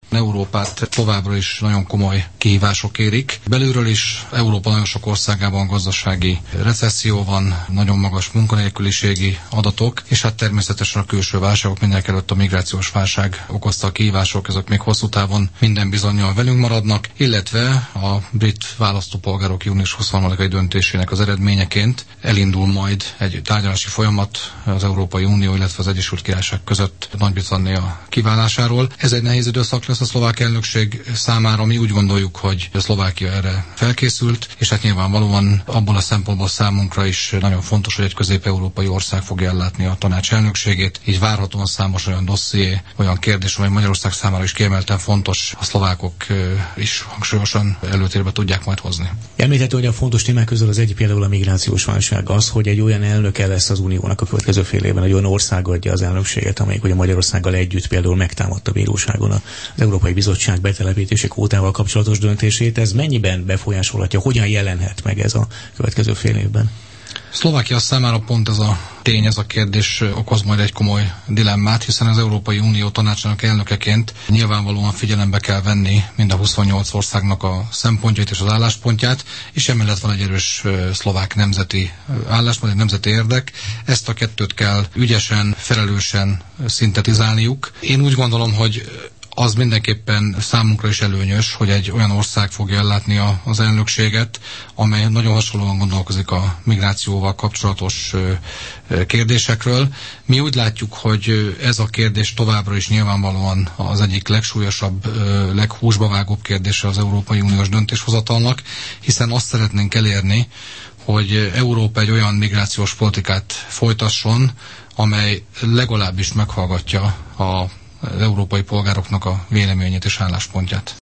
Európát továbbra is nagyon komoly kihívások érik. Belülről is Európa nagyon sok országában gazdasági recesszió van, nagyon magas munkanélküliségi adatok, és hát természetesen a külső válságok, mindenekelőtt a migrációs válság okozta a kihívások, ezek még hosszú távon minden bizonnyal velünk maradnak, illetve a brit választópolgárok június 23-ai döntésének az eredményeként elindul majd egy tárgyalási folyamat az Európai Unió, illetve az Egyesült Királyság között Nagy-Britannia kiválásáról. Ez egy nehéz időszak lesz a szlovák elnökség számára. Mi úgy gondoljuk, hogy a Szlovákia erre felkészült, és hát nyilvánvalóan abból a szempontból számunkra is nagyon fontos, hogy egy közép-európai ország fogja ellátni a tanács elnökségét. Így várhatóan számos olyan dosszié, olyan kérdés, amely Magyarország számára is kiemelten fontos, a szlovákok is hangsúlyosan előtérbe tudják majd hozni. Említhető, hogy a fontos témák közül az egyik például a migrációs válság, az, hogy egy olyan elnöke lesz az Uniónak a következő fél évben, egy olyan ország adja az elnökséget, amelyik ugye Magyarországgal együtt például megtámadta bíróságon az Európai Bizottság betelepítési kvótával kapcsolatos döntését. Ez mennyiben befolyásolhatja, hogyan jelenhet meg ez a következő fél évben? Szlovákia számára pont ez a tény, ez a kérdés okoz majd egy komoly dilemmát, hiszen az Európai Unió tanácsának elnökeként nyilvánvalóan figyelembe kell venni mind a 28 országnak a szempontjait és az álláspontját, és emellett van egy erős szlovák nemzeti álláspont, egy nemzeti érdek. Ezt a kettőt kell ügyesen, felelősen szintetizálniuk. Én úgy gondolom, hogy az mindenképpen számunkra is előnyös, hogy egy olyan ország fogja ellátni az elnökséget, amely nagyon hasonlóan gondolkozik a migrációval kapcsolatos kérdésekről. Mi úgy látjuk, hogy ez a kérdés továbbra is nyilvánvalóan az egyik legsúlyosabb, leghúsba vágóbb kérdése az Európai Uniós döntéshozatalnak, hiszen azt szeretnénk elérni, hogy Európa egy olyan migrációs politikát folytasson, amely legalábbis meghallgatja az európai polgároknak a véleményét és álláspontját.